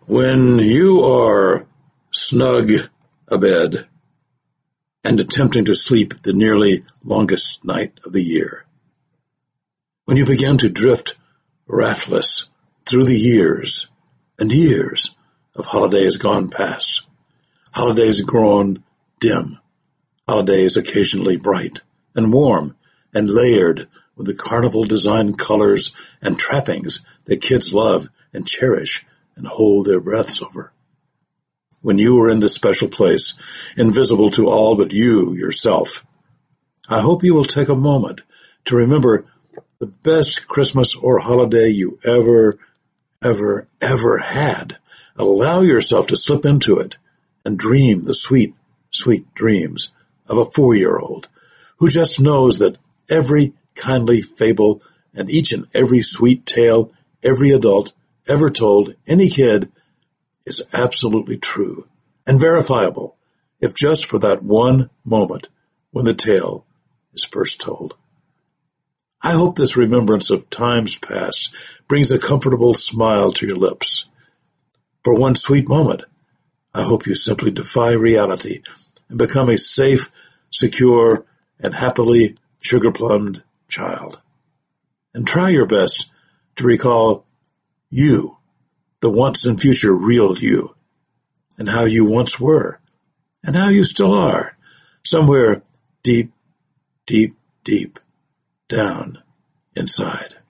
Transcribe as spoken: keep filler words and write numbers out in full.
When you are snug abed and attempting to sleep the nearly longest night of the year, when you begin to drift raftless through the years and years of holidays gone past, holidays grown dim, holidays occasionally bright and warm and layered with the carnival design colors and trappings that kids love and cherish and hold their breaths over. When you are in this special place, invisible to all but you yourself, I hope you will take a moment to remember the best Christmas or holiday you ever, ever, ever had. Allow yourself to slip into it and dream the sweet, sweet dreams of a four-year-old who just knows that every kindly fable and each and every sweet tale every adult ever told any kid is absolutely true and verifiable, if just for that one moment when the tale is first told. I hope this remembrance of times past brings a comfortable smile to your lips. For one sweet moment, I hope you simply defy reality and become a safe, secure, and happily sugar-plumbed child. And try your best to recall you, the once and future real you, and how you once were, and how you still are, somewhere deep, deep, deep down inside.